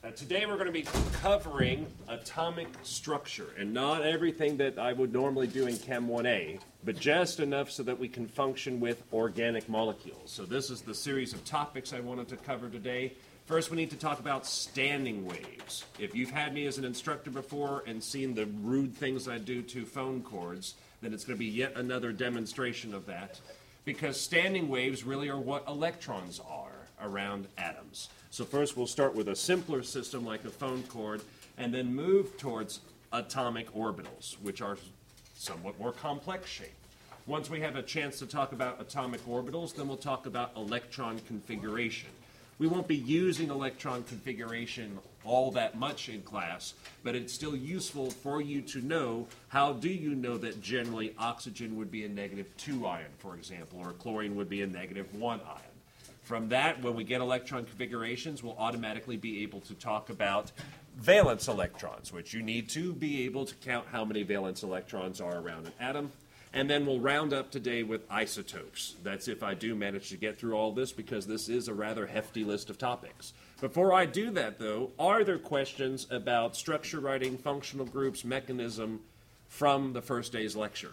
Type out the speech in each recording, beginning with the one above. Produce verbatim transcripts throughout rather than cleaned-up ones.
Uh, today we're going to be covering atomic structure, and not everything that I would normally do in Chem one A, but just enough so that we can function with organic molecules. So this is the series of topics I wanted to cover today. First, we need to talk about standing waves. If you've had me as an instructor before and seen the rude things I do to phone cords, then it's going to be yet another demonstration of that, because standing waves really are what electrons are around atoms. So first we'll start with a simpler system like a phone cord, and then move towards atomic orbitals, which are somewhat more complex shape. Once we have a chance to talk about atomic orbitals, then we'll talk about electron configuration. We won't be using electron configuration all that much in class, but it's still useful for you to know how do you know that generally oxygen would be a negative two ion, for example, or chlorine would be a negative one ion. From that, when we get electron configurations, we'll automatically be able to talk about valence electrons, which you need to be able to count how many valence electrons are around an atom. And then we'll round up today with isotopes. That's if I do manage to get through all this, because this is a rather hefty list of topics. Before I do that, though, are there questions about structure writing, functional groups, mechanism from the first day's lecture?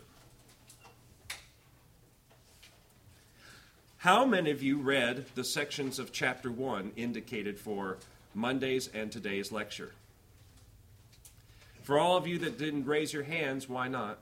How many of you read the sections of Chapter one indicated for Monday's and today's lecture? For all of you that didn't raise your hands, why not?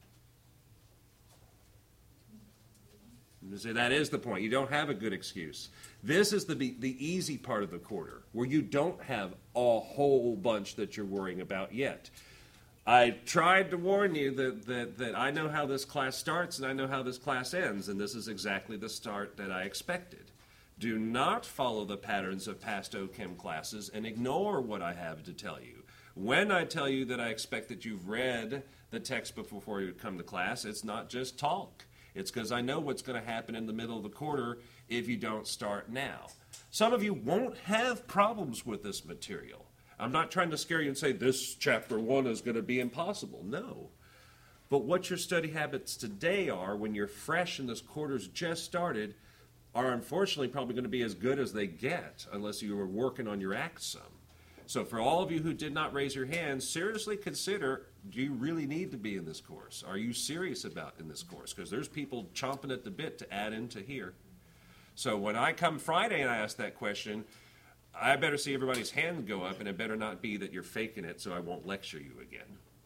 So that is the point. You don't have a good excuse. This is the the easy part of the quarter, where you don't have a whole bunch that you're worrying about yet. I tried to warn you that, that, that I know how this class starts and I know how this class ends, and this is exactly the start that I expected. Do not follow the patterns of past O Chem classes and ignore what I have to tell you. When I tell you that I expect that you've read the text before you come to class, it's not just talk. It's because I know what's going to happen in the middle of the quarter if you don't start now. Some of you won't have problems with this material. I'm not trying to scare you and say this chapter one is going to be impossible. No. But what your study habits today are when you're fresh and this quarter's just started are unfortunately probably going to be as good as they get unless you were working on your act some. So for all of you who did not raise your hands, seriously consider, do you really need to be in this course? Are you serious about in this course? Because there's people chomping at the bit to add into here. So when I come Friday and I ask that question, I better see everybody's hand go up, and it better not be that you're faking it so I won't lecture you again.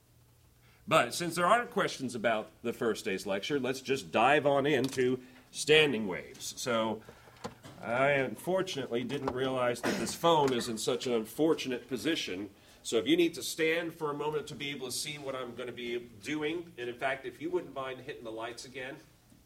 But since there aren't questions about the first day's lecture, let's just dive on into standing waves. So I unfortunately didn't realize that this phone is in such an unfortunate position. So if you need to stand for a moment to be able to see what I'm going to be doing, and in fact, if you wouldn't mind hitting the lights again,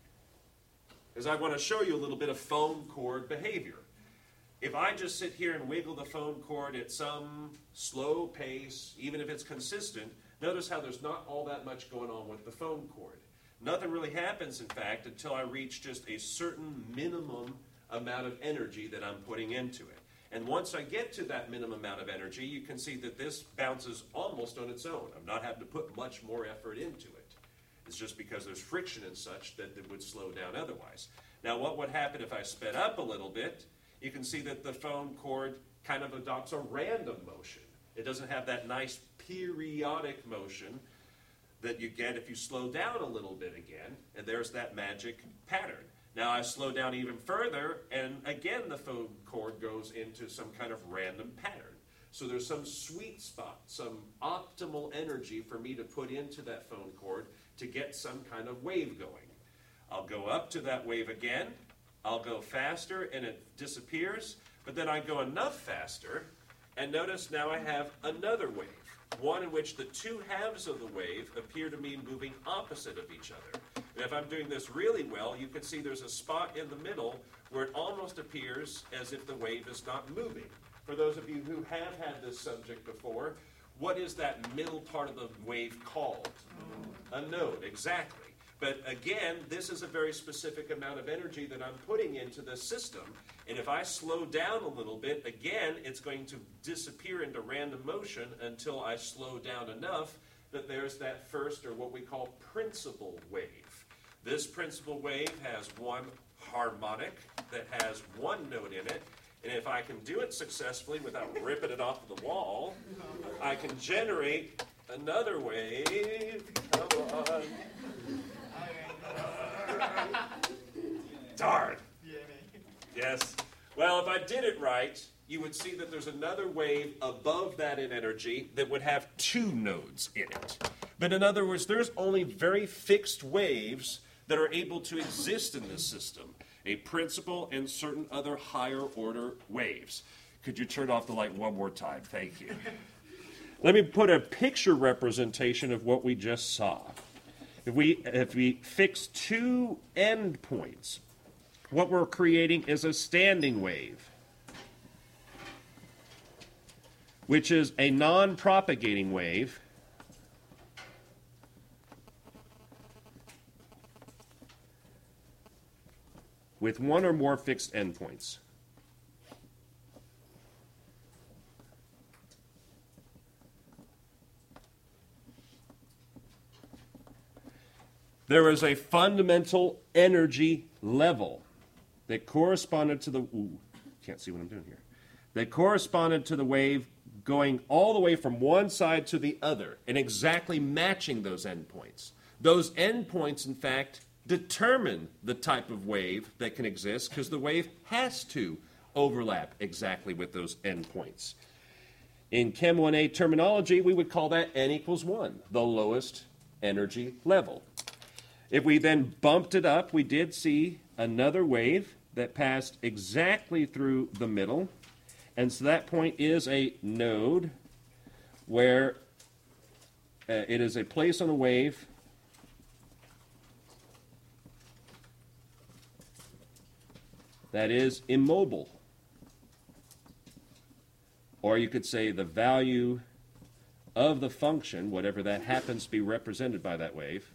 because I want to show you a little bit of phone cord behavior. If I just sit here and wiggle the phone cord at some slow pace, even if it's consistent, notice how there's not all that much going on with the phone cord. Nothing really happens, in fact, until I reach just a certain minimum amount of energy that I'm putting into it. And once I get to that minimum amount of energy, you can see that this bounces almost on its own. I'm not having to put much more effort into it. It's just because there's friction and such that it would slow down otherwise. Now, what would happen if I sped up a little bit? You can see that the phone cord kind of adopts a random motion. It doesn't have that nice periodic motion that you get if you slow down a little bit again, and there's that magic pattern. Now I slow down even further, and again the phone cord goes into some kind of random pattern. So there's some sweet spot, some optimal energy for me to put into that phone cord to get some kind of wave going. I'll go up to that wave again. I'll go faster and it disappears, but then I go enough faster, and notice now I have another wave, one in which the two halves of the wave appear to be moving opposite of each other. And if I'm doing this really well, you can see there's a spot in the middle where it almost appears as if the wave is not moving. For those of you who have had this subject before, what is that middle part of the wave called? A node, exactly. But again, this is a very specific amount of energy that I'm putting into the system. And if I slow down a little bit, again, it's going to disappear into random motion until I slow down enough that there's that first, or what we call principal wave. This principal wave has one harmonic that has one note in it. And if I can do it successfully without ripping it off the wall, I can generate another wave. Come on. Darn. Yes. Well, if I did it right, you would see that there's another wave above that in energy that would have two nodes in it. But in other words, there's only very fixed waves that are able to exist in this system. A principal and certain other higher order waves. Could you turn off the light one more time? Thank you. Let me put a picture representation of what we just saw. If we, if we fix two endpoints, what we're creating is a standing wave, which is a non-propagating wave with one or more fixed endpoints. There is a fundamental energy level that corresponded to the, ooh, can't see what I'm doing here, that corresponded to the wave going all the way from one side to the other and exactly matching those endpoints. Those endpoints, in fact, determine the type of wave that can exist because the wave has to overlap exactly with those endpoints. In Chem one A terminology, we would call that N equals one, the lowest energy level. If we then bumped it up, we did see another wave that passed exactly through the middle. And so that point is a node where uh, it is a place on the wave that is immobile. Or you could say the value of the function, whatever that happens to be represented by that wave,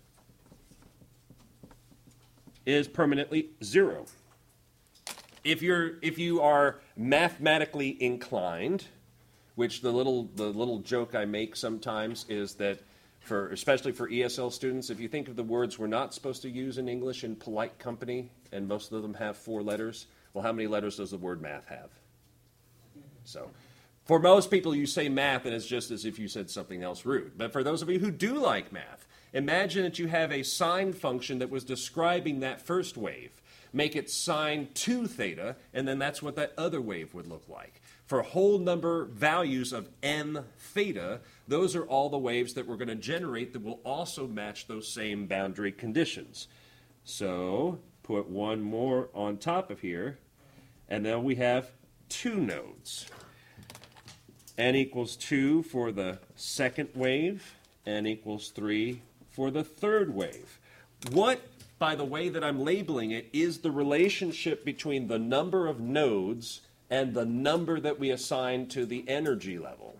is permanently zero. If you're if you are mathematically inclined, which the little the little joke I make sometimes is that for especially for E S L students, if you think of the words we're not supposed to use in English in polite company, and most of them have four letters, well, how many letters does the word math have? So, for most people, you say math, and it's just as if you said something else rude. But for those of you who do like math, imagine that you have a sine function that was describing that first wave. Make it sine two theta, and then that's what that other wave would look like. For whole number values of n theta, those are all the waves that we're going to generate that will also match those same boundary conditions. So, put one more on top of here, and then we have two nodes. N equals two for the second wave, n equals three for the third wave. What, by the way that I'm labeling it, is the relationship between the number of nodes and the number that we assign to the energy level?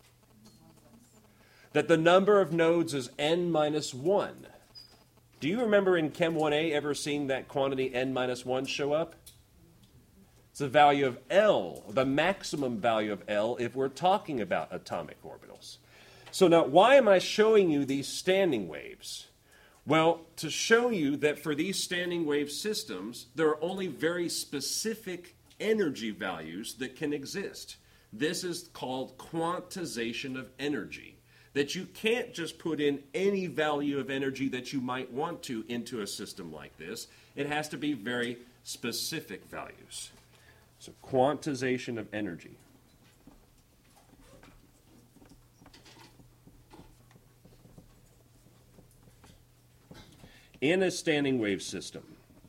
That the number of nodes is n minus one. Do you remember in Chem one A ever seeing that quantity n minus one show up? It's the value of L, the maximum value of L if we're talking about atomic orbitals. So now, why am I showing you these standing waves? Well, to show you that for these standing wave systems, there are only very specific energy values that can exist. This is called quantization of energy. That you can't just put in any value of energy that you might want to into a system like this. It has to be very specific values. So quantization of energy. In a standing wave system,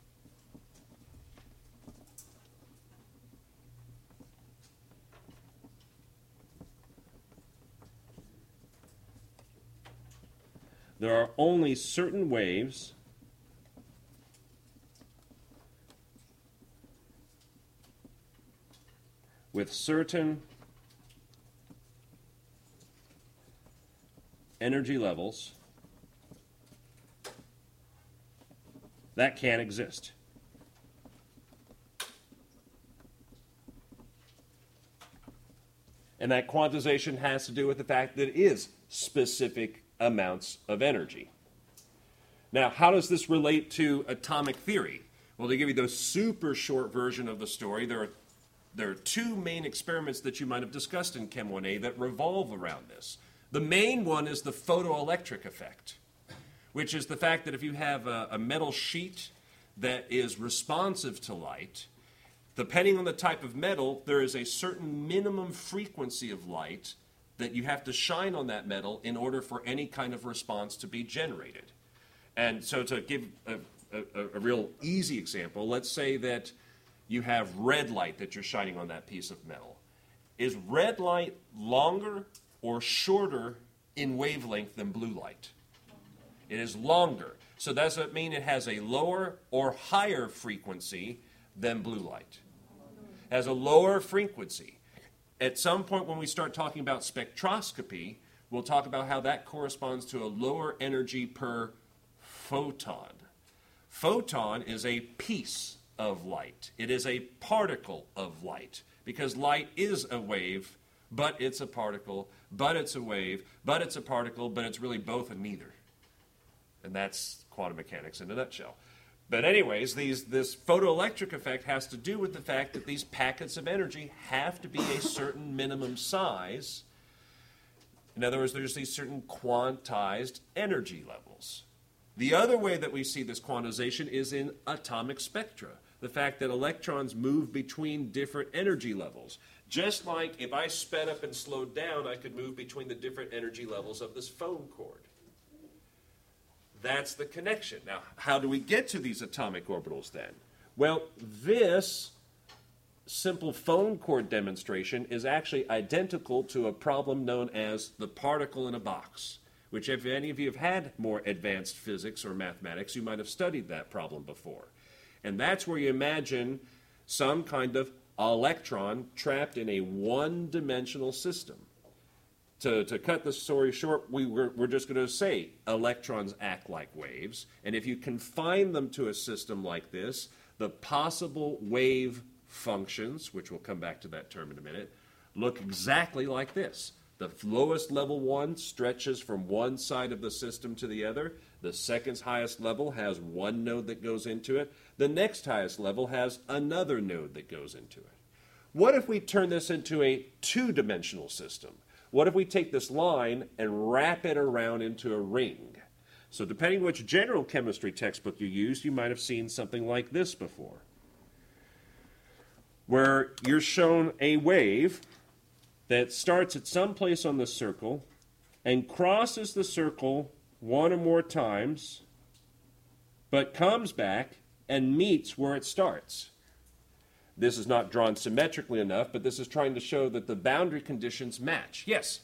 there are only certain waves with certain energy levels that can exist. And that quantization has to do with the fact that it is specific amounts of energy. Now, how does this relate to atomic theory? Well, to give you the super short version of the story, there are there are two main experiments that you might have discussed in Chem one A that revolve around this. The main one is the photoelectric effect, which is the fact that if you have a, a metal sheet that is responsive to light, depending on the type of metal, there is a certain minimum frequency of light that you have to shine on that metal in order for any kind of response to be generated. And so to give a, a, a real easy example, let's say that you have red light that you're shining on that piece of metal. Is red light longer or shorter in wavelength than blue light? It is longer. So does that mean it has a lower or higher frequency than blue light? It has a lower frequency. At some point when we start talking about spectroscopy, we'll talk about how that corresponds to a lower energy per photon. Photon is a piece of light. It is a particle of light, because light is a wave, but it's a particle, but it's a wave, but it's a particle, but it's really both and neither. And that's quantum mechanics in a nutshell. But anyways, these, this photoelectric effect has to do with the fact that these packets of energy have to be a certain minimum size. In other words, there's these certain quantized energy levels. The other way that we see this quantization is in atomic spectra. The fact that electrons move between different energy levels. Just like if I sped up and slowed down, I could move between the different energy levels of this phone cord. That's the connection. Now, how do we get to these atomic orbitals then? Well, this simple phone cord demonstration is actually identical to a problem known as the particle in a box, which if any of you have had more advanced physics or mathematics, you might have studied that problem before. And that's where you imagine some kind of electron trapped in a one-dimensional system. To, to cut the story short, we were, we're just going to say electrons act like waves, and if you confine them to a system like this, the possible wave functions, which we'll come back to that term in a minute, look exactly like this. The lowest level one stretches from one side of the system to the other. The second highest level has one node that goes into it. The next highest level has another node that goes into it. What if we turn this into a two-dimensional system? What if we take this line and wrap it around into a ring? So depending which general chemistry textbook you use, you might have seen something like this before, where you're shown a wave that starts at some place on the circle and crosses the circle one or more times, but comes back and meets where it starts. This is not drawn symmetrically enough, but this is trying to show that the boundary conditions match. Yes?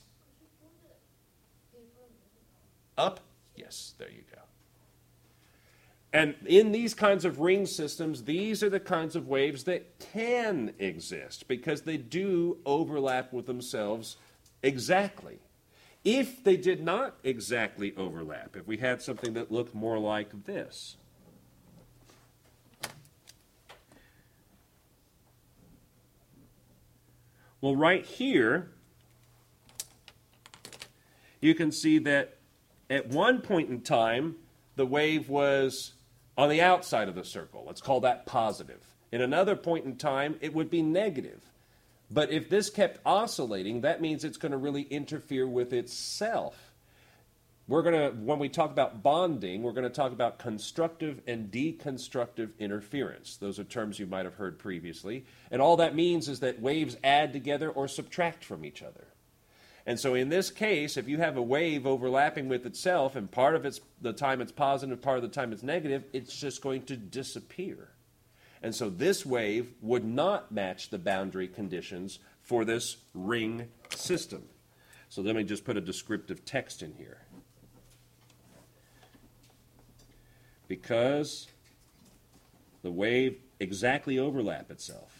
Up? Yes, there you go. And in these kinds of ring systems, these are the kinds of waves that can exist because they do overlap with themselves exactly. If they did not exactly overlap, if we had something that looked more like this, well, right here, you can see that at one point in time, the wave was on the outside of the circle. Let's call that positive. In another point in time, it would be negative. But if this kept oscillating, that means it's going to really interfere with itself. We're going to, when we talk about bonding, we're going to talk about constructive and deconstructive interference. Those are terms you might have heard previously. And all that means is that waves add together or subtract from each other. And so in this case, if you have a wave overlapping with itself and part of it's the time it's positive, part of the time it's negative, it's just going to disappear. And so this wave would not match the boundary conditions for this ring system. So let me just put a descriptive text in here. Because the wave exactly overlap itself,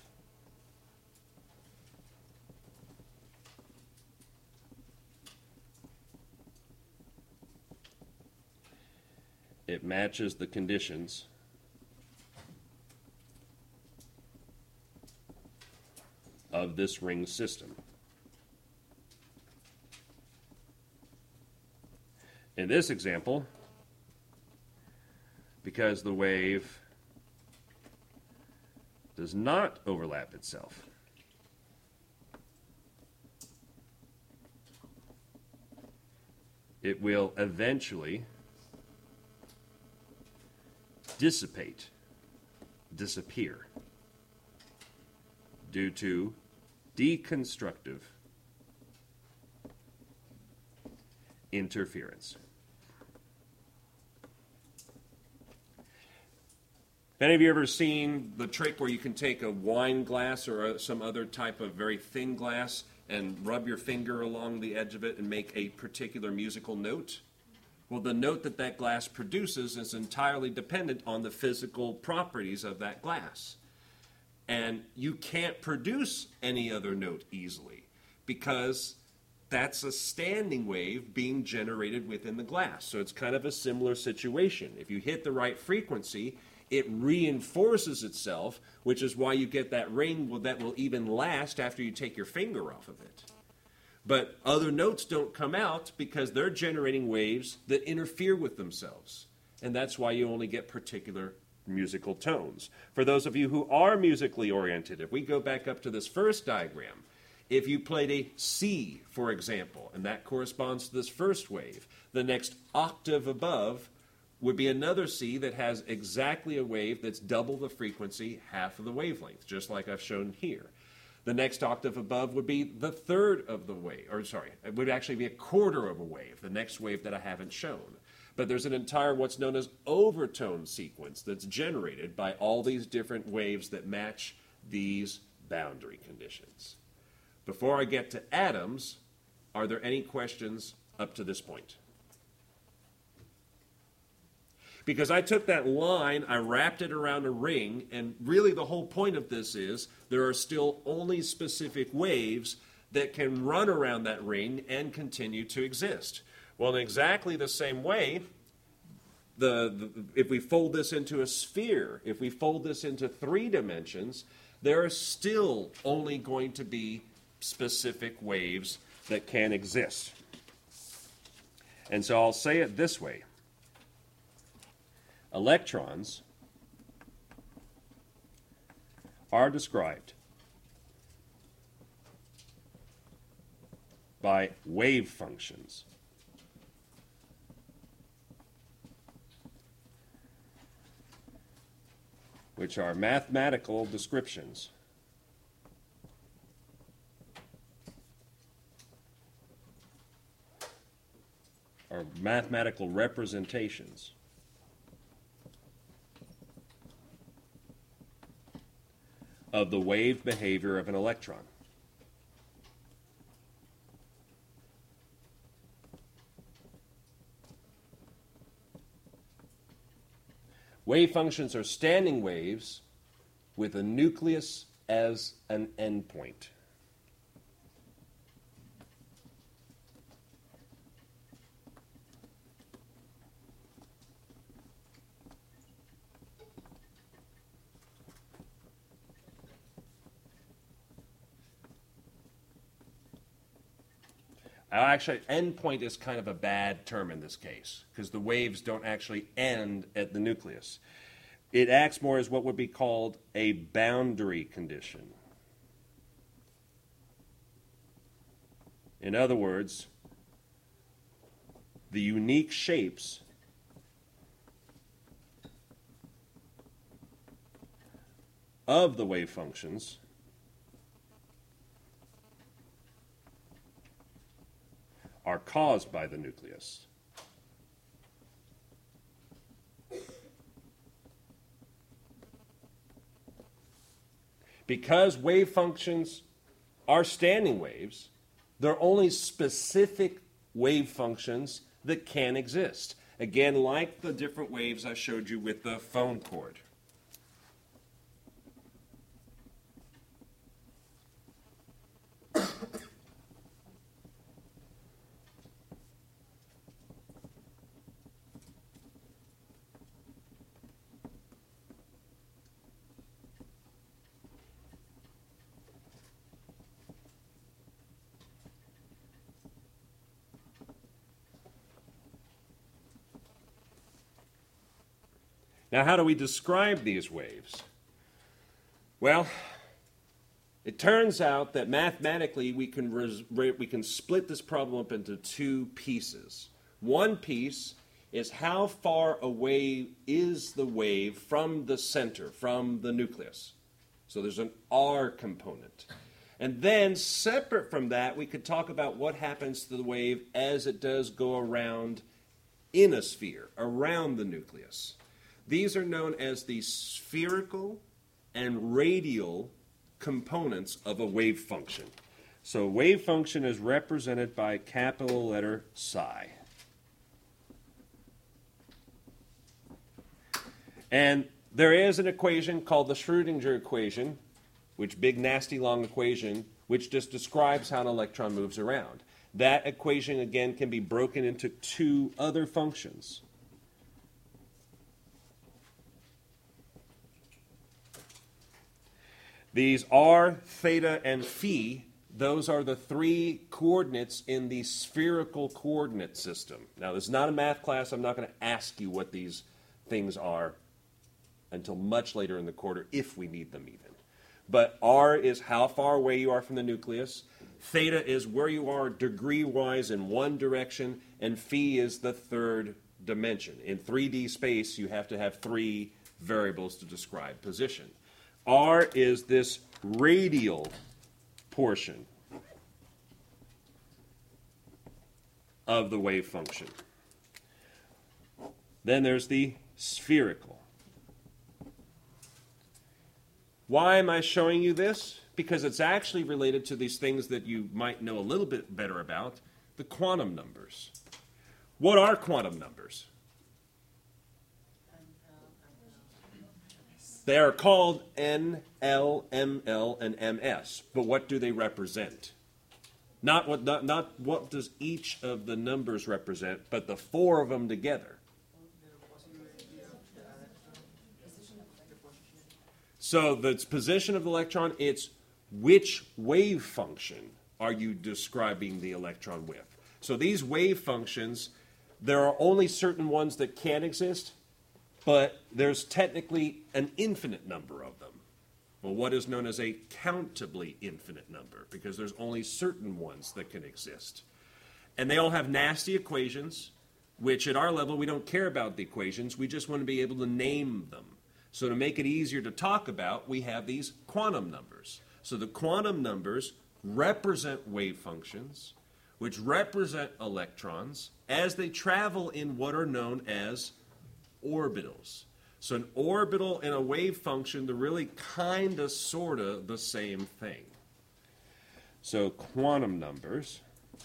it matches the conditions of this ring system. In this example, because the wave does not overlap itself, it will eventually dissipate, disappear, due to deconstructive interference. Have any of you ever seen the trick where you can take a wine glass or a, some other type of very thin glass and rub your finger along the edge of it and make a particular musical note? Well, the note that that glass produces is entirely dependent on the physical properties of that glass. And you can't produce any other note easily because that's a standing wave being generated within the glass. So it's kind of a similar situation. If you hit the right frequency, it reinforces itself, which is why you get that ring that will even last after you take your finger off of it. But other notes don't come out because they're generating waves that interfere with themselves. And that's why you only get particular musical tones. For those of you who are musically oriented, if we go back up to this first diagram, if you played a C, for example, and that corresponds to this first wave, the next octave above would be another C that has exactly a wave that's double the frequency, half of the wavelength, just like I've shown here. The next octave above would be the third of the wave, or sorry, it would actually be a quarter of a wave, the next wave that I haven't shown. But there's an entire what's known as overtone sequence that's generated by all these different waves that match these boundary conditions. Before I get to atoms, are there any questions up to this point? Because I took that line, I wrapped it around a ring, and really the whole point of this is there are still only specific waves that can run around that ring and continue to exist. Well, in exactly the same way, the, the if we fold this into a sphere, if we fold this into three dimensions, there are still only going to be specific waves that can exist. And so I'll say it this way. Electrons are described by wave functions. Which are mathematical descriptions or mathematical representations of the wave behavior of an electron. Wave functions are standing waves with a nucleus as an endpoint. Actually, endpoint is kind of a bad term in this case because the waves don't actually end at the nucleus. It acts more as what would be called a boundary condition. In other words, the unique shapes of the wave functions are caused by the nucleus. Because wave functions are standing waves, there are only specific wave functions that can exist. Again, like the different waves I showed you with the phone cord. Now, how do we describe these waves? Well, it turns out that mathematically we can, res- we can split this problem up into two pieces. One piece is how far away is the wave from the center, from the nucleus. So there's an R component. And then, separate from that, we could talk about what happens to the wave as it does go around in a sphere, around the nucleus. These are known as the spherical and radial components of a wave function. So a wave function is represented by capital letter psi. And there is an equation called the Schrödinger equation, which big nasty long equation, which just describes how an electron moves around. That equation, again, can be broken into two other functions. These are theta and phi. Those are the three coordinates in the spherical coordinate system. Now, this is not a math class. I'm not going to ask you what these things are until much later in the quarter, if we need them even. But R is how far away you are from the nucleus. Theta is where you are degree-wise in one direction, and phi is the third dimension. In three D space, you have to have three variables to describe position. R is this radial portion of the wave function. Then there's the spherical. Why am I showing you this? Because it's actually related to these things that you might know a little bit better about, the quantum numbers. What are quantum numbers? They are called N, L, M L, and M S. But what do they represent? Not what, not, not what does each of the numbers represent, but the four of them together. So the position of the electron, it's which wave function are you describing the electron with? So these wave functions, there are only certain ones that can exist, but there's technically an infinite number of them. Well, what is known as a countably infinite number, because there's only certain ones that can exist. And they all have nasty equations, which at our level, we don't care about the equations. We just want to be able to name them. So to make it easier to talk about, we have these quantum numbers. So the quantum numbers represent wave functions, which represent electrons as they travel in what are known as orbitals. So an orbital and a wave function, they're really kind of, sort of the same thing. So quantum numbers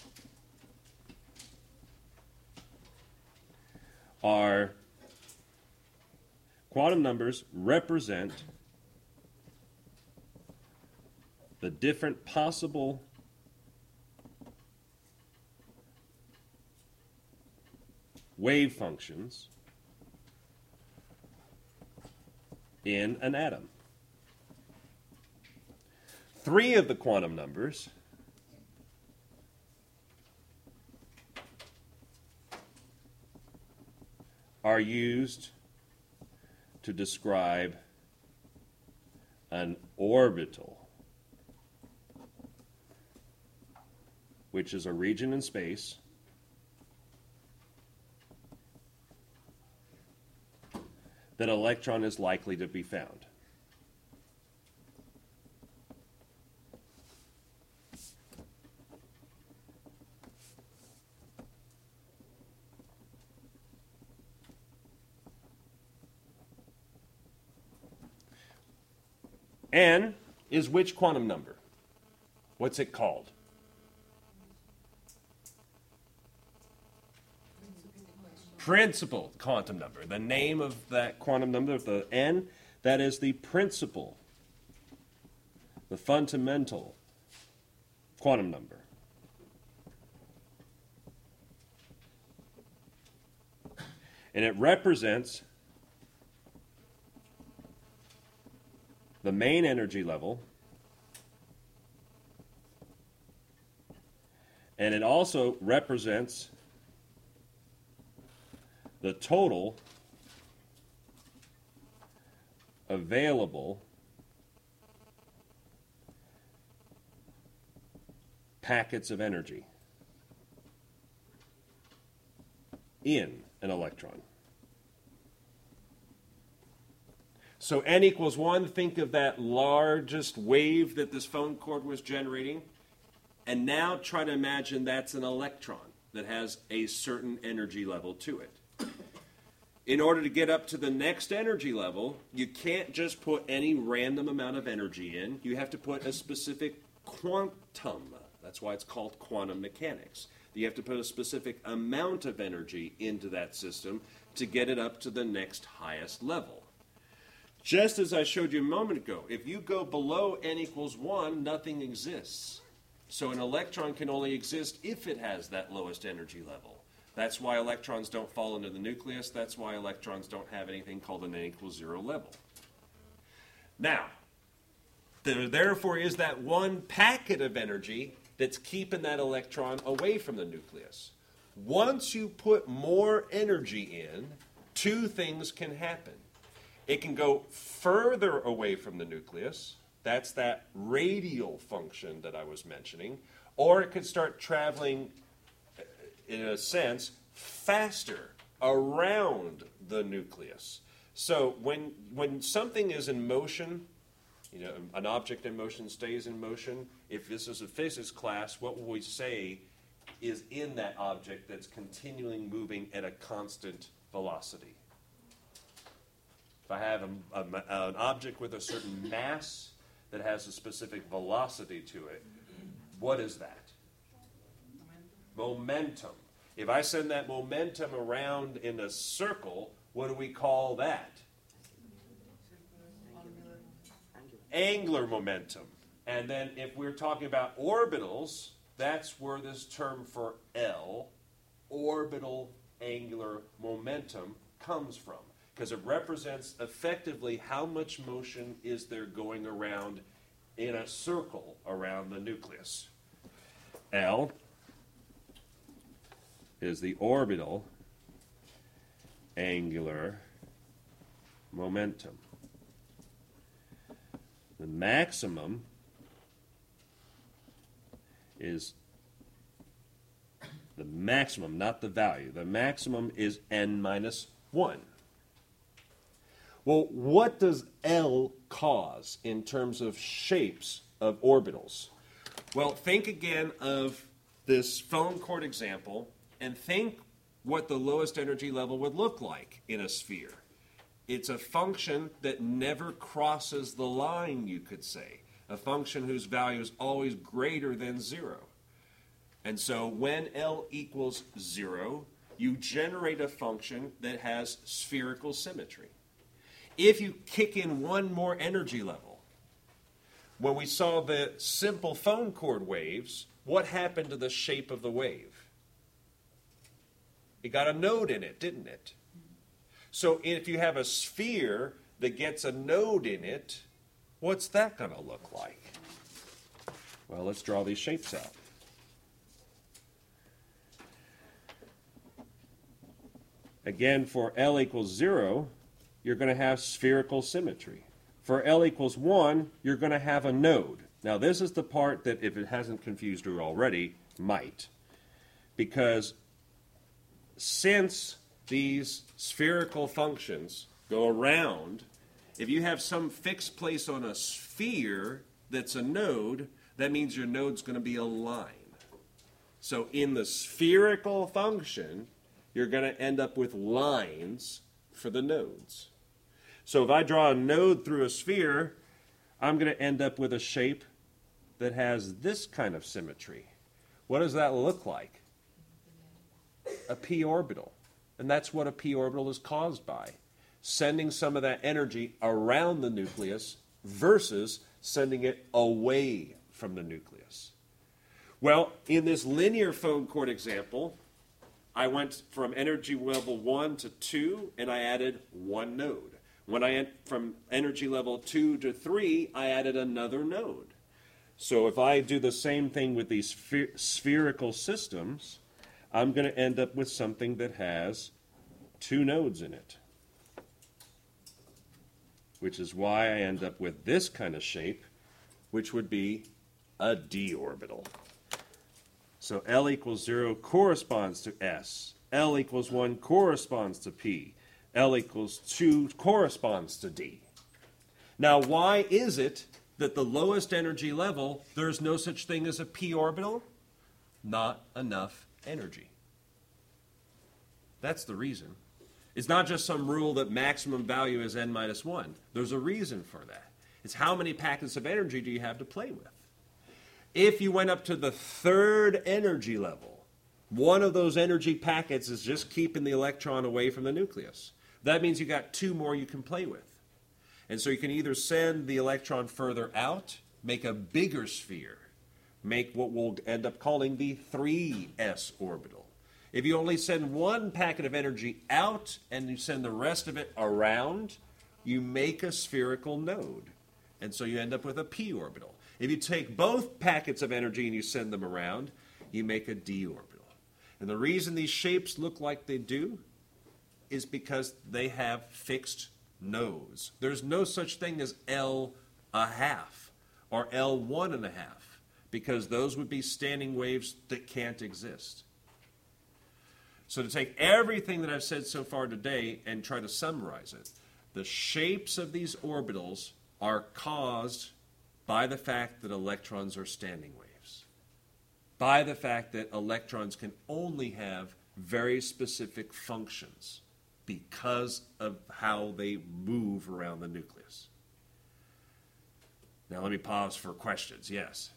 are, quantum numbers represent the different possible wave functions in an atom. Three of the quantum numbers are used to describe an orbital, which is a region in space that an electron is likely to be found. N is which quantum number? What's it called? Principal quantum number. The name of that quantum number, the N, that is the principal, the fundamental quantum number. And it represents the main energy level, and it also represents the total available packets of energy. in an electron. So n equals one, think of that largest wave that this phone cord was generating, and now try to imagine that's an electron that has a certain energy level to it. In order to get up to the next energy level, you can't just put any random amount of energy in. You have to put a specific quantum. That's why it's called quantum mechanics. You have to put a specific amount of energy into that system to get it up to the next highest level. Just as I showed you a moment ago, if you go below n equals one, nothing exists. So an electron can only exist if it has that lowest energy level. That's why electrons don't fall into the nucleus. That's why electrons don't have anything called an n equals zero level. Now, there therefore is that one packet of energy that's keeping that electron away from the nucleus. Once you put more energy in, two things can happen. It can go further away from the nucleus. That's that radial function that I was mentioning. Or it could start traveling, in a sense, faster around the nucleus. So when, when something is in motion, you know, an object in motion stays in motion. If this is a physics class, what will we say is in that object that's continually moving at a constant velocity? If I have a, a, an object with a certain mass that has a specific velocity to it, what is that? Momentum. Momentum. If I send that momentum around in a circle, what do we call that? Angular momentum. And then if we're talking about orbitals, that's where this term for L, orbital angular momentum, comes from. Because it represents effectively how much motion is there going around in a circle around the nucleus. L is the orbital angular momentum. The maximum is the maximum, not the value. The maximum is n minus one. Well, what does L cause in terms of shapes of orbitals? Well, think again of this phone cord example and think what the lowest energy level would look like in a sphere. It's a function that never crosses the line, you could say. A function whose value is always greater than zero. And so when L equals zero, you generate a function that has spherical symmetry. If you kick in one more energy level, when we saw the simple phone cord waves, what happened to the shape of the wave? It got a node in it, didn't it? So if you have a sphere that gets a node in it, what's that going to look like? Well, let's draw these shapes out. Again, for L equals zero, you're going to have spherical symmetry. For L equals one, you're going to have a node. Now, this is the part that, if it hasn't confused you already, might. Because since these spherical functions go around, if you have some fixed place on a sphere that's a node, that means your node's going to be a line. So in the spherical function, you're going to end up with lines for the nodes. So if I draw a node through a sphere, I'm going to end up with a shape that has this kind of symmetry. What does that look like? A p orbital. And that's what a p orbital is caused by. Sending some of that energy around the nucleus versus sending it away from the nucleus. Well, in this linear phone cord example, I went from energy level one to two, and I added one node. When I went from energy level two to three, I added another node. So if I do the same thing with these spher- spherical systems, I'm going to end up with something that has two nodes in it, which is why I end up with this kind of shape, which would be a d orbital. So L equals zero corresponds to S. L equals one corresponds to P. L equals two corresponds to D. Now, why is it that the lowest energy level, there's no such thing as a p orbital? Not enough energy. That's the reason. It's not just some rule that maximum value is n minus one. There's a reason for that. It's how many packets of energy do you have to play with? If you went up to the third energy level, one of those energy packets is just keeping the electron away from the nucleus. That means you got two more you can play with. And so you can either send the electron further out, make a bigger sphere, make what we'll end up calling the three s orbital. If you only send one packet of energy out and you send the rest of it around, you make a spherical node. And so you end up with a p orbital. If you take both packets of energy and you send them around, you make a d orbital. And the reason these shapes look like they do is because they have fixed nodes. There's no such thing as L a half or L one and a half, because those would be standing waves that can't exist. So to take everything that I've said so far today and try to summarize it, the shapes of these orbitals are caused by the fact that electrons are standing waves, by the fact that electrons can only have very specific functions because of how they move around the nucleus. Now let me pause for questions. Yes?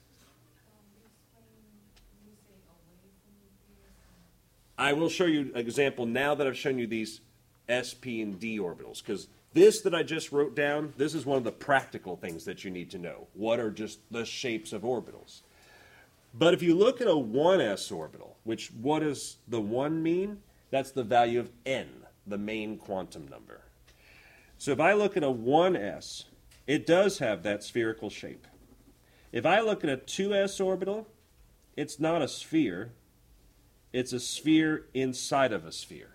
I will show you an example now that I've shown you these s, p, and d orbitals, because this that I just wrote down, this is one of the practical things that you need to know. What are just the shapes of orbitals? But if you look at a one s orbital, which what does the one mean? That's the value of n, the main quantum number. So if I look at a one s, it does have that spherical shape. If I look at a two s orbital, it's not a sphere. It's a sphere inside of a sphere,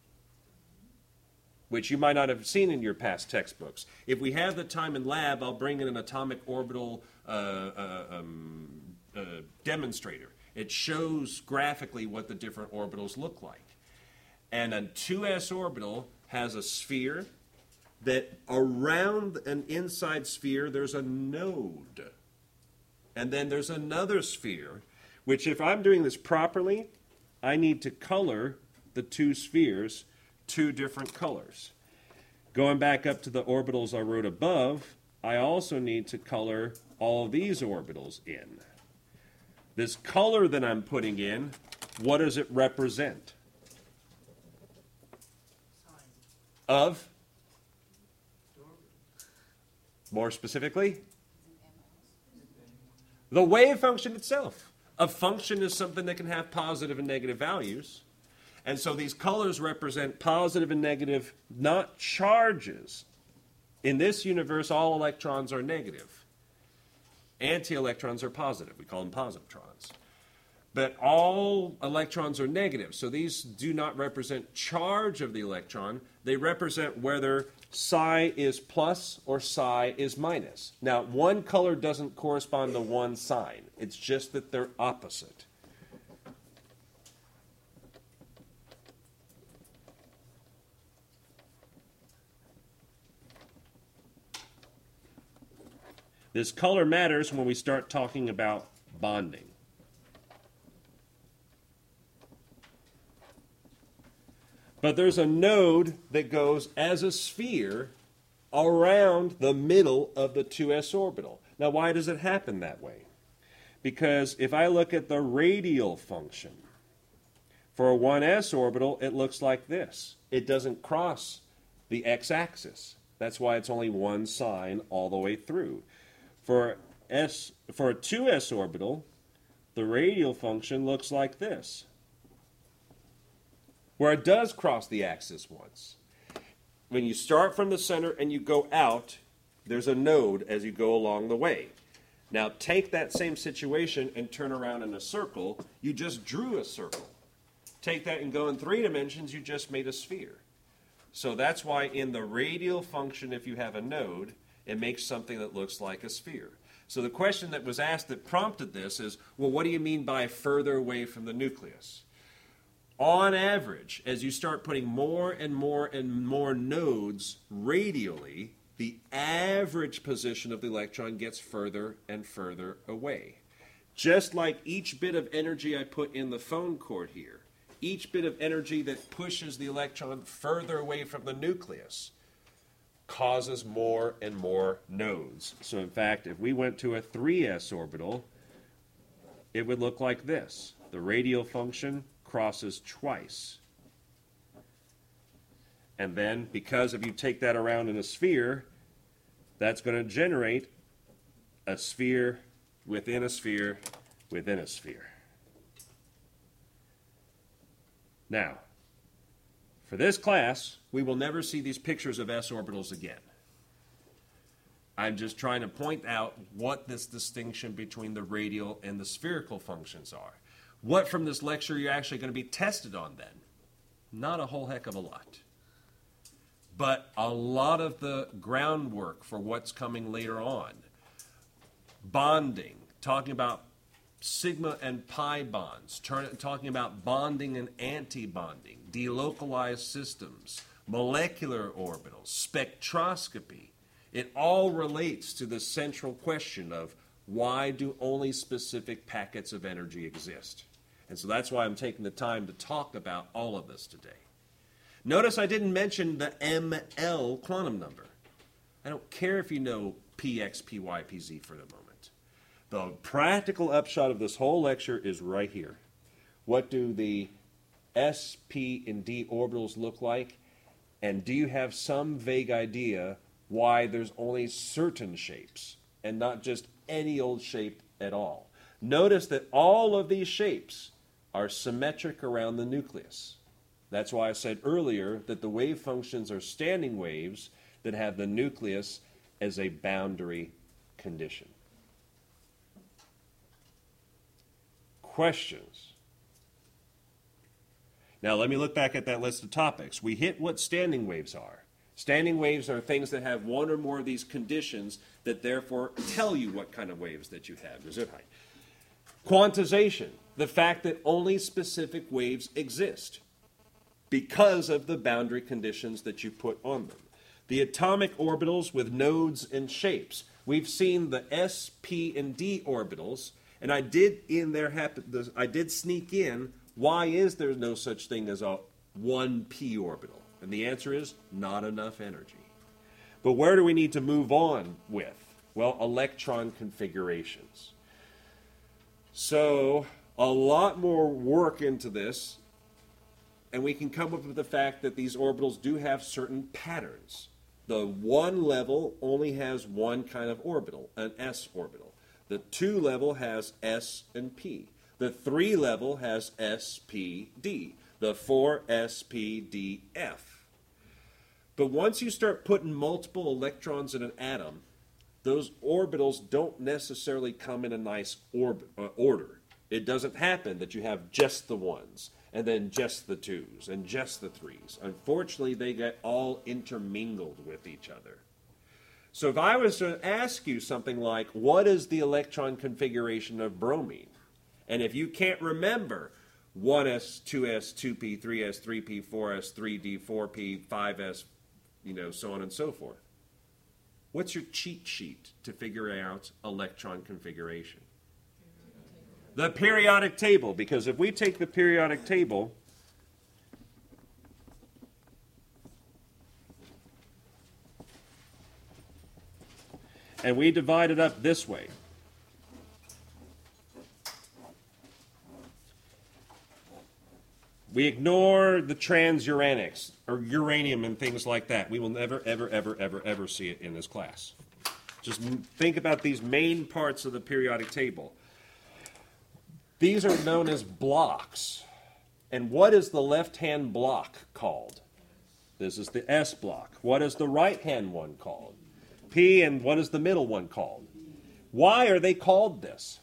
which you might not have seen in your past textbooks. If we have the time in lab, I'll bring in an atomic orbital uh, uh, um, uh, demonstrator. It shows graphically what the different orbitals look like. And a two s orbital has a sphere that around an inside sphere there's a node. And then there's another sphere, which if I'm doing this properly, I need to color the two spheres two different colors. Going back up to the orbitals I wrote above, I also need to color all these orbitals in. This color that I'm putting in, what does it represent? Of? More specifically? The wave function itself. A function is something that can have positive and negative values. And so these colors represent positive and negative, not charges. In this universe, all electrons are negative. Anti-electrons are positive. We call them positrons. But all electrons are negative. So these do not represent charge of the electron. They represent whether psi is plus or psi is minus. Now, one color doesn't correspond to one sign. It's just that they're opposite. This color matters when we start talking about bonding. But there's a node that goes as a sphere around the middle of the two s orbital. Now, why does it happen that way? Because if I look at the radial function, for a one s orbital, it looks like this. It doesn't cross the x-axis. That's why it's only one sign all the way through. For, S, for a two s orbital, the radial function looks like this, where it does cross the axis once. When you start from the center and you go out, there's a node as you go along the way. Now take that same situation and turn around in a circle. You just drew a circle. Take that and go in three dimensions, you just made a sphere. So that's why in the radial function, if you have a node, it makes something that looks like a sphere. So the question that was asked that prompted this is, well, what do you mean by further away from the nucleus? On average, as you start putting more and more and more nodes radially, the average position of the electron gets further and further away. Just like each bit of energy I put in the phone cord here, each bit of energy that pushes the electron further away from the nucleus causes more and more nodes. So in fact, if we went to a three s orbital, it would look like this. The radial function crosses twice. And then, because if you take that around in a sphere, that's going to generate a sphere within a sphere within a sphere. Now, for this class, we will never see these pictures of s orbitals again. I'm just trying to point out what this distinction between the radial and the spherical functions are. What from this lecture are you actually going to be tested on then? Not a whole heck of a lot. But a lot of the groundwork for what's coming later on. Bonding, talking about sigma and pi bonds, turn, talking about bonding and anti-bonding, delocalized systems, molecular orbitals, spectroscopy. It all relates to the central question of why do only specific packets of energy exist? And so that's why I'm taking the time to talk about all of this today. Notice I didn't mention the M L quantum number. I don't care if you know P X, P Y, P Z for the moment. The practical upshot of this whole lecture is right here. What do the S, P, and D orbitals look like? And do you have some vague idea why there's only certain shapes and not just any old shape at all? Notice that all of these shapes are symmetric around the nucleus. That's why I said earlier that the wave functions are standing waves that have the nucleus as a boundary condition. Questions? Now let me look back at that list of topics. We hit what standing waves are. Standing waves are things that have one or more of these conditions that therefore tell you what kind of waves that you have. Quantization, the fact that only specific waves exist because of the boundary conditions that you put on them. The atomic orbitals with nodes and shapes. We've seen the S, P, and D orbitals, and I did in there happen. I did sneak in. Why is there no such thing as a one p orbital? And the answer is not enough energy. But where do we need to move on with? Well, electron configurations. So a lot more work into this, and we can come up with the fact that these orbitals do have certain patterns. The one level only has one kind of orbital, an s orbital. The two level has S and P. The three level has S, P, D. The four, S, P, D, F. But once you start putting multiple electrons in an atom, those orbitals don't necessarily come in a nice orb, uh, order. It doesn't happen that you have just the ones, and then just the twos, and just the threes. Unfortunately, they get all intermingled with each other. So if I was to ask you something like, what is the electron configuration of bromine? And if you can't remember one s, two s, two p, three s, three p, four s, three d, four p, five s, you know, so on and so forth. What's your cheat sheet to figure out electron configuration? The periodic table, because if we take the periodic table and we divide it up this way, we ignore the transuranics or uranium and things like that. We will never, ever, ever, ever, ever see it in this class. Just think about these main parts of the periodic table. These are known as blocks. And what is the left-hand block called? This is the S block. What is the right-hand one called? P, and what is the middle one called? Why are they called this?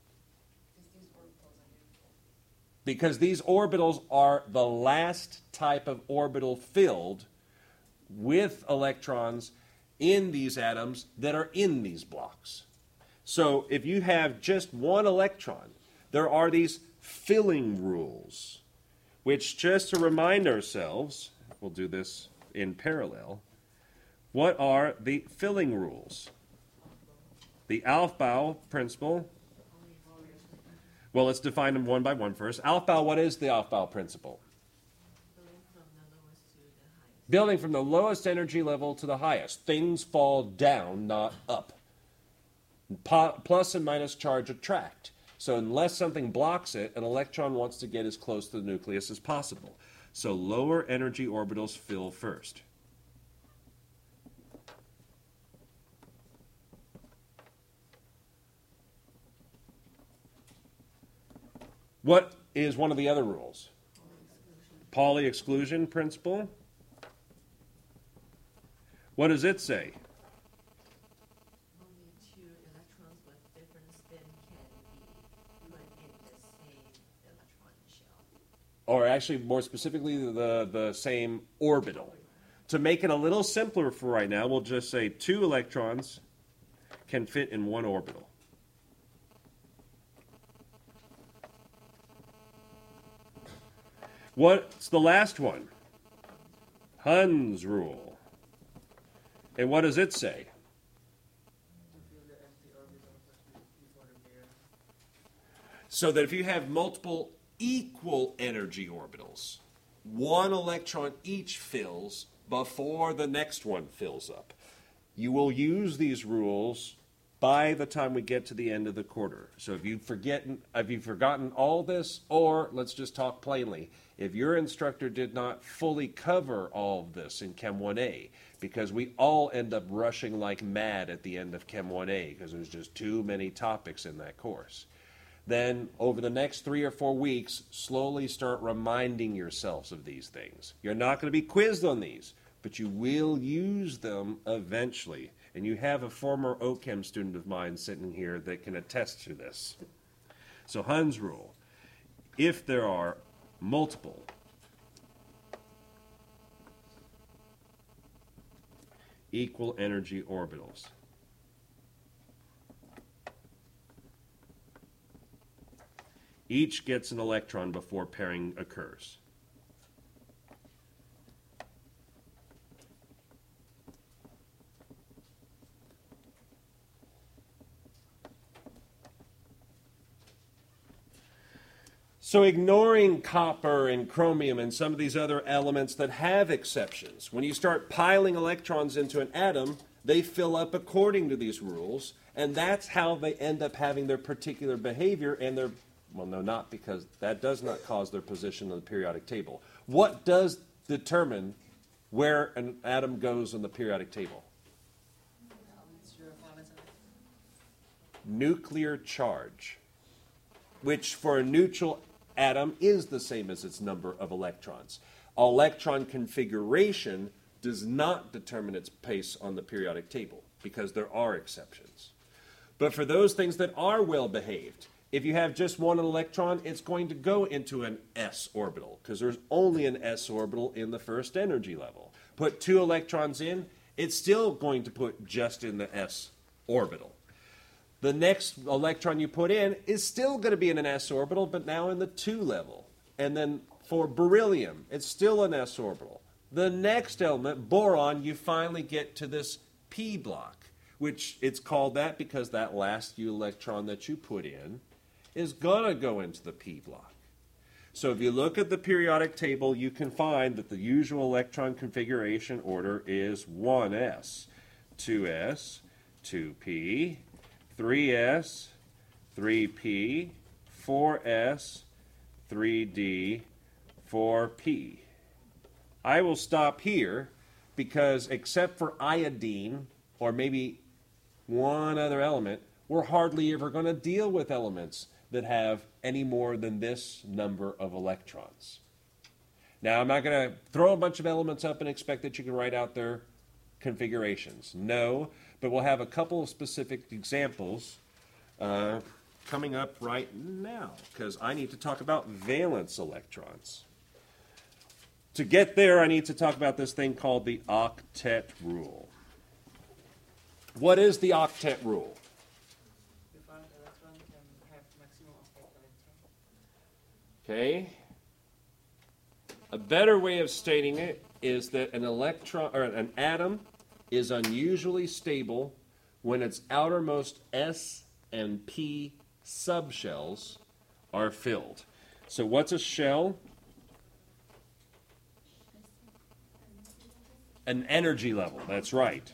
Because these orbitals are the last type of orbital filled with electrons in these atoms that are in these blocks. So if you have just one electron, there are these filling rules. which, just to remind ourselves, we'll do this in parallel, what are the filling rules? The Aufbau principle. Well, let's define them one by one first. Aufbau, what is the Aufbau principle? Building from the lowest energy level to the highest. Things fall down, not up. Po- plus and minus charge attract. So unless something blocks it, an electron wants to get as close to the nucleus as possible. So lower energy orbitals fill first. What is one of the other rules? Pauli exclusion principle. What does it say? Only two electrons with different spin can be put in the same electron shell. Or actually, more specifically, the, the same orbital. To make it a little simpler for right now, we'll just say two electrons can fit in one orbital. What's the last one? Hund's rule. And what does it say? So that if you have multiple equal energy orbitals, one electron each fills before the next one fills up. You will use these rules by the time we get to the end of the quarter. So if you've forgotten, if you've forgotten all this, or let's just talk plainly, if your instructor did not fully cover all of this in Chem one A, because we all end up rushing like mad at the end of Chem one A because there's just too many topics in that course, then over the next three or four weeks, slowly start reminding yourselves of these things. You're not going to be quizzed on these, but you will use them eventually. And you have a former O Chem student of mine sitting here that can attest to this. So Hund's rule, if there are multiple equal energy orbitals, each gets an electron before pairing occurs. So ignoring copper and chromium and some of these other elements that have exceptions, when you start piling electrons into an atom, they fill up according to these rules, and that's how they end up having their particular behavior and their, well, no, not, because that does not cause their position on the periodic table. What does determine where an atom goes on the periodic table? Nuclear charge, which for a neutral atom is the same as its number of electrons. Electron configuration does not determine its place on the periodic table because there are exceptions. But for those things that are well behaved, if you have just one electron, it's going to go into an s orbital because there's only an s orbital in the first energy level. Put two electrons in, it's still going to put just in the s orbital. The next electron you put in is still going to be in an s orbital, but now in the two level. And then for beryllium, it's still an s orbital. The next element, boron, you finally get to this p block, which it's called that because that last electron that you put in is going to go into the p block. So if you look at the periodic table, you can find that the usual electron configuration order is one s, two s, two p, three s, three p, four s, three d, four p. I will stop here because except for iodine or maybe one other element, we're hardly ever going to deal with elements that have any more than this number of electrons. Now, I'm not going to throw a bunch of elements up and expect that you can write out their configurations. No, but we'll have a couple of specific examples uh, coming up right now because I need to talk about valence electrons. To get there, I need to talk about this thing called the octet rule. What is the octet rule? If one electron can have maximum of eight electrons. Okay. A better way of stating it is that an electron or an atom is unusually stable when its outermost s and p subshells are filled. So what's a shell? An energy level, that's right.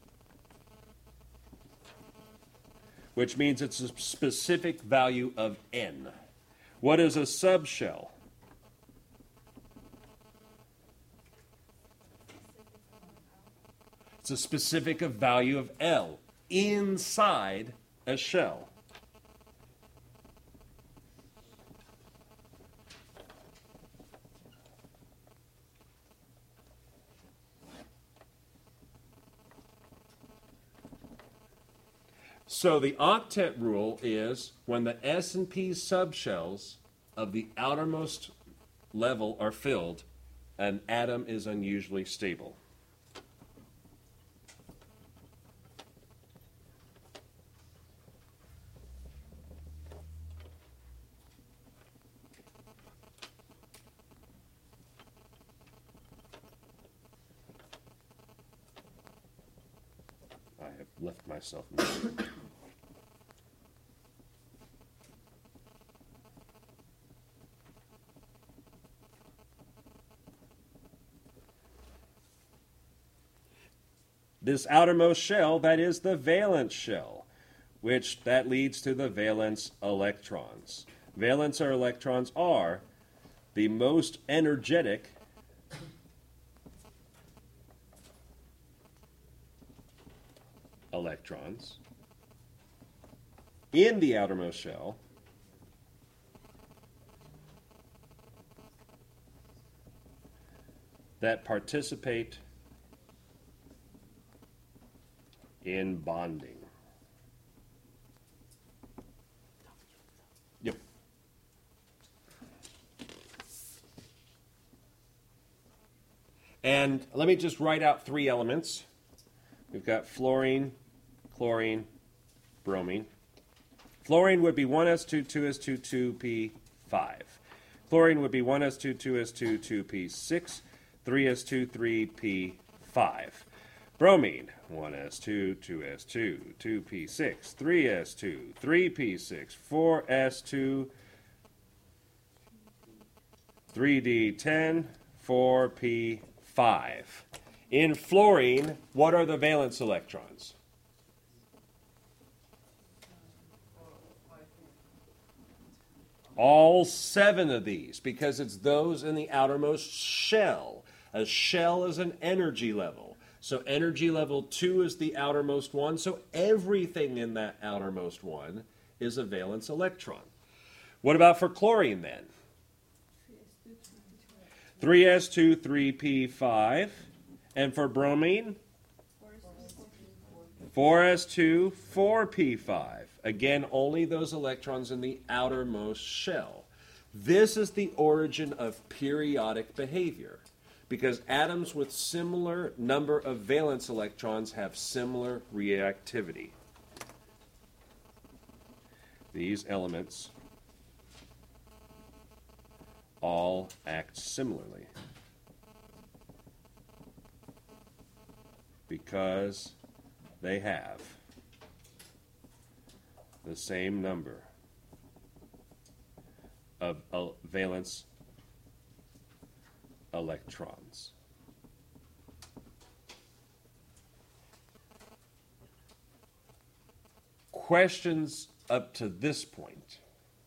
Which means it's a specific value of N. What is a subshell? It's a specific of value of L inside a shell. So the octet rule is when the S and P subshells of the outermost level are filled, an atom is unusually stable. I have left myself no. This outermost shell, that is the valence shell, which that leads to the valence electrons. Valence or electrons are the most energetic electrons in the outermost shell that participate in bonding. Yep. And let me just write out three elements. We've got fluorine, chlorine, bromine. Fluorine would be one s two, two s two, two p five. Chlorine would be one s two, two s two, two p six, three s two, three p five. Bromine, one s two, two s two, two p six, three s two, three p six, four s two, three d ten, four p five. In fluorine, what are the valence electrons? All seven of these, because it's those in the outermost shell. A shell is an energy level. So energy level two is the outermost one. So everything in that outermost one is a valence electron. What about for chlorine then? three s two, three p five. And for bromine? four s two, four p five. Again, only those electrons in the outermost shell. This is the origin of periodic behavior, because atoms with similar number of valence electrons have similar reactivity. These elements all act similarly because they have the same number of uh, valence electrons. Questions up to this point?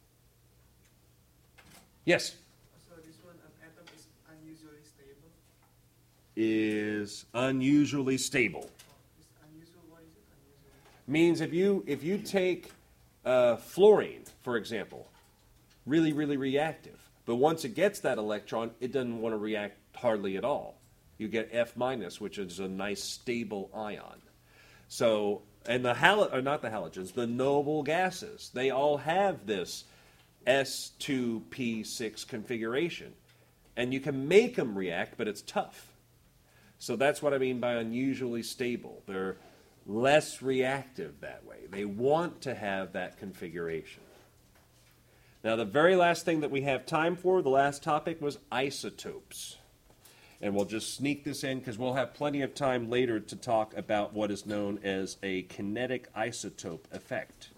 Yes? So this one, an atom is unusually stable. Is unusually stable. Is unusual, what is it? Unusual. Means if you if you take uh, fluorine, for example, really, really reactive. But once it gets that electron, it doesn't want to react hardly at all. You get F minus, which is a nice stable ion. So, and the hal or not the halogens, the noble gases, they all have this S two P six configuration. And you can make them react, but it's tough. So that's what I mean by unusually stable. They're less reactive that way. They want to have that configuration. Now, the very last thing that we have time for, the last topic, was isotopes. And we'll just sneak this in because we'll have plenty of time later to talk about what is known as a kinetic isotope effect.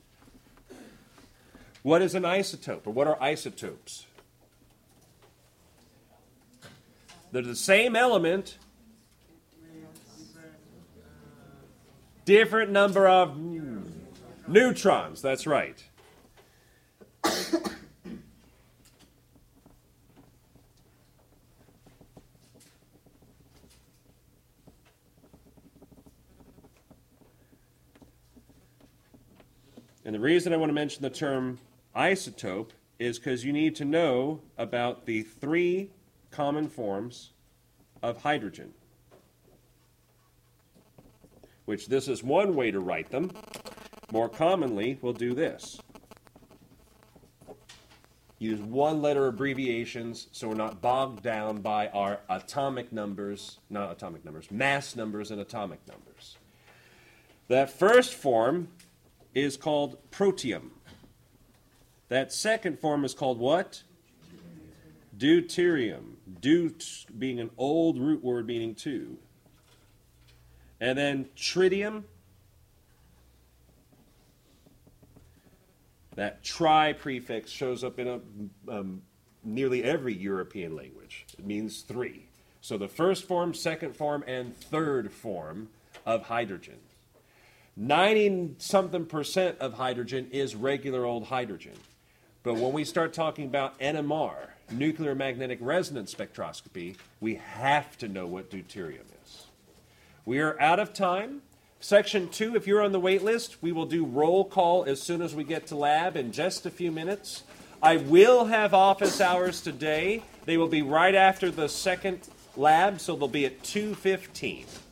What is an isotope, or what are isotopes? They're the same element, different number of neutrons. That's right. And the reason I want to mention the term isotope is because you need to know about the three common forms of hydrogen, which this is one way to write them. More commonly, we'll do this. Use one-letter abbreviations so we're not bogged down by our atomic numbers, not atomic numbers, mass numbers and atomic numbers. That first form is called protium. That second form is called what? Deuterium. Deut being an old root word meaning two. And then tritium. That tri prefix shows up in a, um, nearly every European language. It means three. So the first form, second form, and third form of hydrogen. ninety-something percent of hydrogen is regular old hydrogen. But when we start talking about N M R, nuclear magnetic resonance spectroscopy, we have to know what deuterium is. We are out of time. Section two, if you're on the wait list, we will do roll call as soon as we get to lab in just a few minutes. I will have office hours today. They will be right after the second lab, so they'll be at two fifteen.